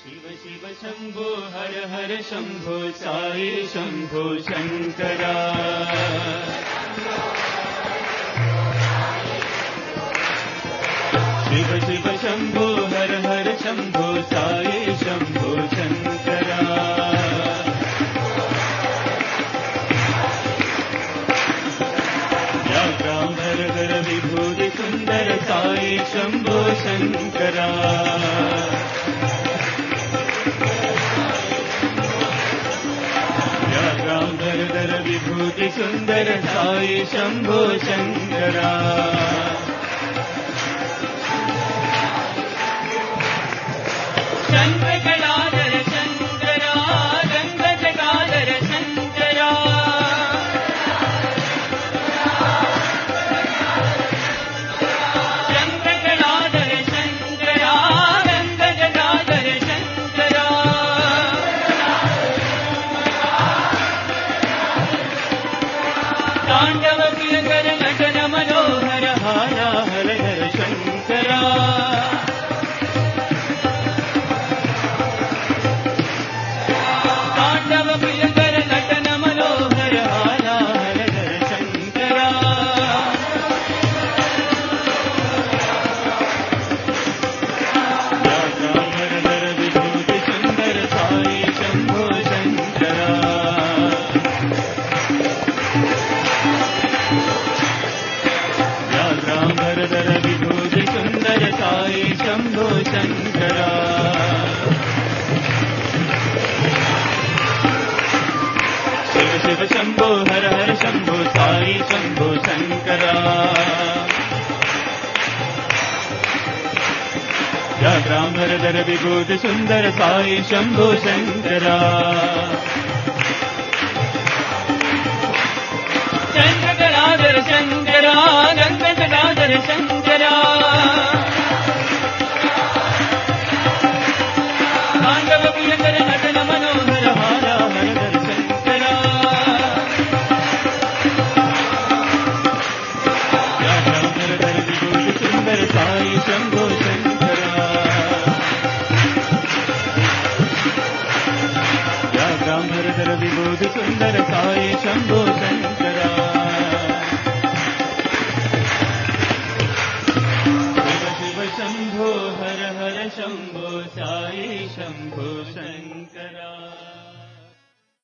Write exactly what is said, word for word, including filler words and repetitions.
शिव शिव शंभो हर हर शंभो साई शंभो शंकरा। शिव शिव शंभो हर हर शंभो साई शंभो शंकरा। व्याघ्रांबर गर विभूति सुंदर साई शंभो शंकरा। व्याघ्रांबर विभूति सुंदर साई शंभो शंकरा। चंद्रकलाधर शंकरा गंगजटाधर शंकरा। चंद्रकलाधर शंकरा गंगजटाधर शंकरा। तांडव प्रियकर नटन मनोहर हारा हरहर शंकरा। तांडव प्रियकर नटन मनोहर हारा हरहर शंकरा। व्याघ्रांबर विभूति सुंदर साई शंभो शंकरा। व्याघ्रांबर विभूति सुंदर साई शंभो शंकरा। शिव शिव शंभो हर हर शंभो साई शंभो शंकरा। व्याघ्रांबर विभूति सुंदर साई शंभो शंकरा। चंद्रकलाधर शंकरा गंगजटाधर शंकरा।